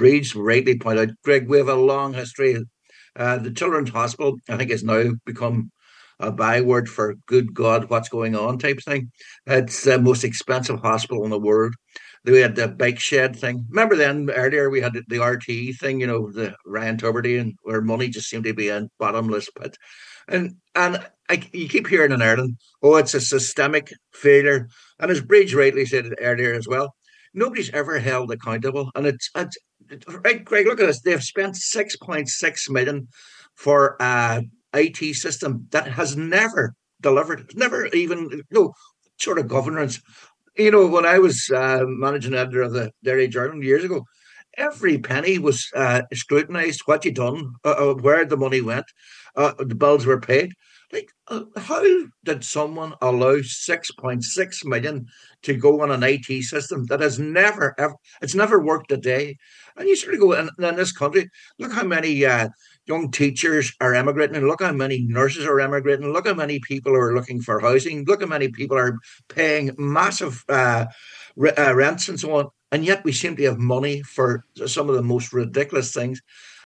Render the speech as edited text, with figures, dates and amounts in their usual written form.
Breeds rightly pointed out, Greg, we have a long history. The Children's Hospital, I think, has now become a byword for "good God, what's going on" type thing. It's the most expensive hospital in the world. We had the bike shed thing. Remember then earlier we had the RT thing, the Ryan Tuberty, and where money just seemed to be in bottomless pit. You keep hearing in Ireland, oh, it's a systemic failure. And as Bridge rightly said earlier as well, nobody's ever held accountable. And it's right, Greg, look at this. They've spent 6.6 million for IT system that has never delivered, never even sort of governance. When I was managing editor of the Dairy Journal years ago, every penny was scrutinised. What you done, where the money went, the bills were paid. Like, how did someone allow 6.6 million to go on an IT system that has never, ever, it's never worked a day? And you sort of go, in this country, look how many young teachers are emigrating, and look how many nurses are emigrating, look how many people are looking for housing, look how many people are paying massive rents and so on. And yet we seem to have money for some of the most ridiculous things.